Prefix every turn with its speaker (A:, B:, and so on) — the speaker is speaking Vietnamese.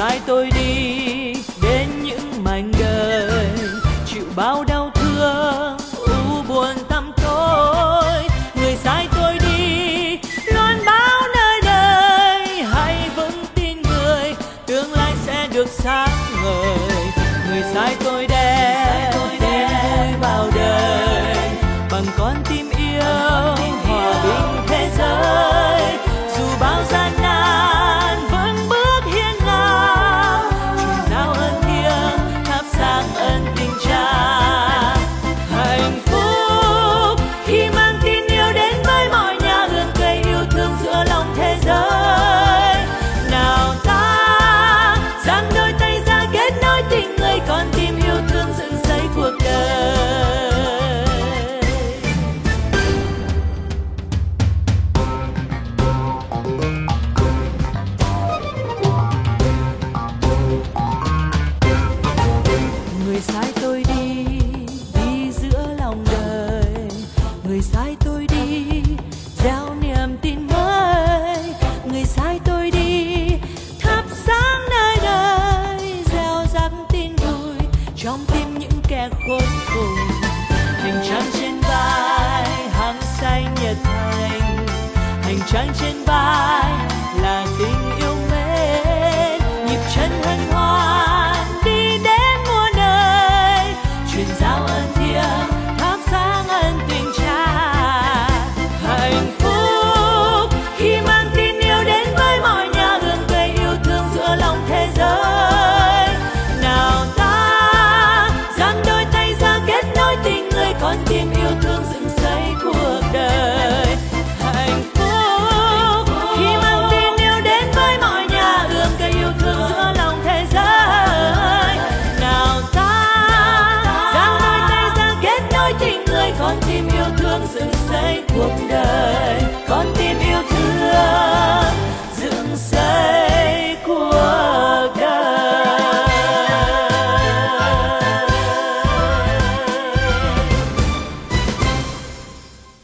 A: sai tôi đi đến những mảnh đời chịu bao đau thương u buồn tăm tối. Người sai tôi đi loan báo nơi đây, hãy vững tin người tương lai sẽ được sáng ngời. Người sai tôi đem tin vui vào đời bằng con tim yêu hòa bình thế giới. Dù bao gian nan vẫn bước hiên ngang, truyền giao ơn thiêng thắp sáng ơn tình cha. Hạnh phúc khi mang tin yêu đến với mọi nhà, hương cây yêu thương giữa lòng thế giới. Nào ta dang đôi tay ra kết nối tình người, con tim yêu thương dựng xây cuộc đời. Người sai tôi đi, đi giữa lòng đời. Người sai tôi đi, gieo niềm tin mới. Người sai tôi đi, thắp sáng nơi đời, gieo rắc tin vui trong tim những kẻ khốn cùng. Hành trang trên vai hăng say nhiệt thành, hành trang trên vai